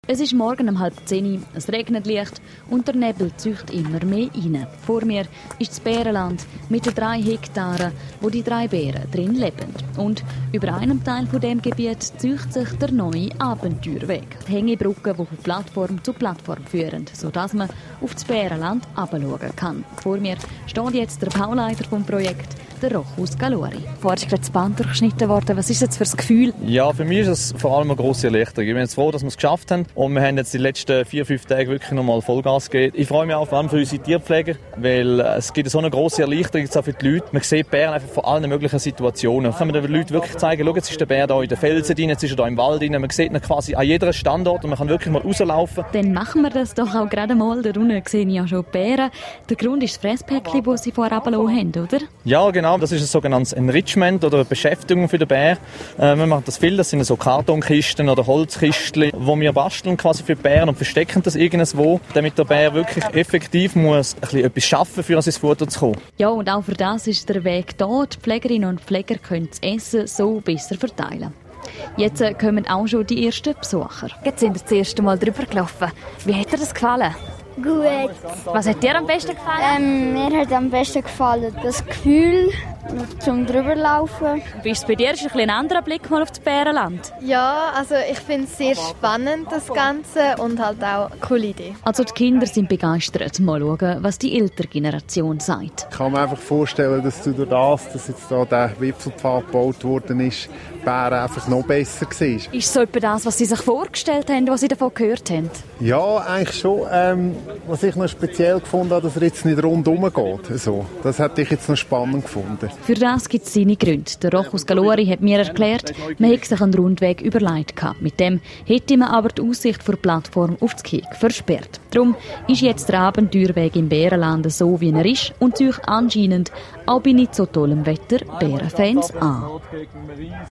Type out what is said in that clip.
Es ist morgen um 9:30, es regnet leicht und der Nebel zieht immer mehr rein. Vor mir ist das Bärenland mit den 3 Hektaren, wo die 3 Bären drin leben. Und über einem Teil von dem Gebiet zieht sich der neue Abenteuerweg. Die Hängebrücken, die von Plattform zu Plattform führen, sodass man auf das Bärenland herabschauen kann. Vor mir steht jetzt der Bauleiter vom Projekt, der Rochus Galori. Vorher ist gerade das Band durchgeschnitten worden. Was ist jetzt für das Gefühl? Ja, für mich ist es vor allem eine grosse Erleichterung. Ich bin jetzt froh, dass wir es geschafft haben. Und wir haben jetzt die letzten 4-5 Tage wirklich nochmal Vollgas gegeben. Ich freue mich auch vor allem für unsere Tierpfleger, weil es gibt so eine grosse Erleichterung jetzt auch für die Leute. Man sieht Bären einfach von allen möglichen Situationen. Kann man den Leuten wirklich zeigen, schau, jetzt ist der Bär da in den Felsen drin, jetzt ist er da im Wald drin. Man sieht ihn quasi an jedem Standort und man kann wirklich mal rauslaufen. Dann machen wir das doch auch gerade mal. Da unten sehe ich ja schon die Bären. Der Grund ist das Fresspäckchen, das sie vorher runtergelassen haben, oder? Ja, genau. Das ist ein sogenanntes Enrichment oder eine Beschäftigung für den Bär. Wir machen das viel. Das sind so Kartonkisten oder Holzkisten, wo wir basteln quasi für die Bären und verstecken das irgendwo, damit der Bär wirklich effektiv muss ein bisschen etwas schaffen, für an sein Futter zu kommen. Ja, und auch für das ist der Weg da. Die Pflegerinnen und Pfleger können das Essen so besser verteilen. Jetzt kommen auch schon die ersten Besucher. Jetzt sind wir das erste Mal drüber gelaufen. Wie hat dir das gefallen? Gut. Was hat dir am besten gefallen? Mir hat am besten gefallen das Gefühl, zum drüberlaufen. Bist bei dir ist ein anderer Blick mal auf das Bärenland? Ja, also ich finde es sehr spannend, das Ganze, und halt auch eine coole Idee. Also die Kinder sind begeistert. Mal schauen, was die ältere Generation sagt. Ich kann mir einfach vorstellen, dass durch das, dass jetzt da der Wipfelpfad gebaut worden ist, Bären einfach noch besser war. Ist es so etwa das, was Sie sich vorgestellt haben, was Sie davon gehört haben? Ja, eigentlich schon. Was ich noch speziell gefunden habe, dass er jetzt nicht rundherum geht. Also, das hätte ich jetzt noch spannend gefunden. Für das gibt es seine Gründe. Der Rochus Galori hat mir erklärt, man hätte sich einen Rundweg überlegt gehabt. Mit dem hätte man aber die Aussicht vor der Plattform auf das Kiek versperrt. Darum ist jetzt der Abenteuerweg im Bärenland so, wie er ist, und zieht anscheinend auch bei nicht so tollem Wetter Bärenfans an.